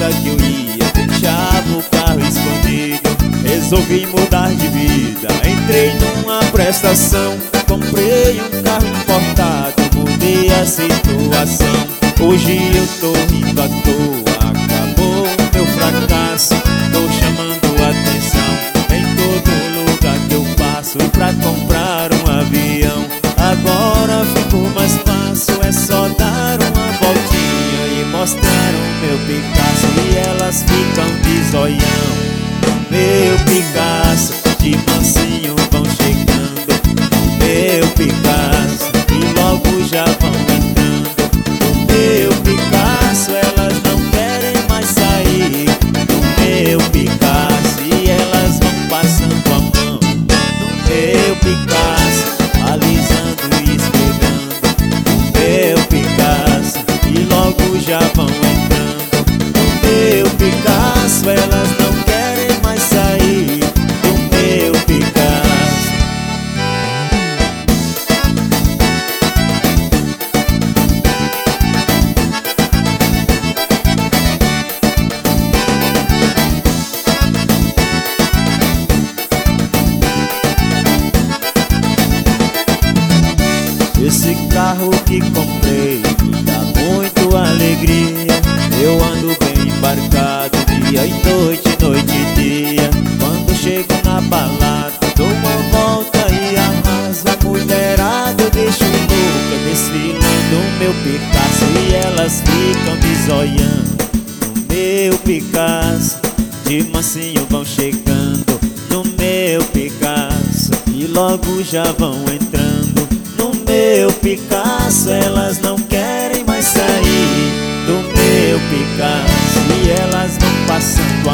que eu ia, deixava o carro escondido. Resolvi mudar de vida, entrei numa prestação, comprei um carro importado, mudei a situação. Hoje eu tô rindo à toa, acabou o meu fracasso. Tô chamando atenção em todo lugar que eu passo pra comprar um avião. Agora ficou mais fácil, é só dar uma voltinha e mostrar o meu Picasso, e elas ficam de zoião. Meu Picasso, de mansinho vão chegando. Meu Picasso, e logo já vão entrando. Meu Picasso, elas não querem mais sair. No meu Picasso, e elas vão passando a mão. No meu Picasso, alisando e esfregando. No meu Picasso, e logo já vão entrando. No meu Picasso, elas não querem mais sair do meu Picasso. Esse carro que comprei me dá muito alegria. Eu ando bem embarcado, dia e noite, noite e dia. Quando chego na balada, dou uma volta e arraso. A mulherada eu deixo louca, desfilando o meu Picasso, e elas ficam me zoiando. No meu Picasso, de mansinho vão chegando. No meu Picasso, e logo já vão entrando. No meu Picasso, elas não querem mais sair do meu Picasso, e elas vão passando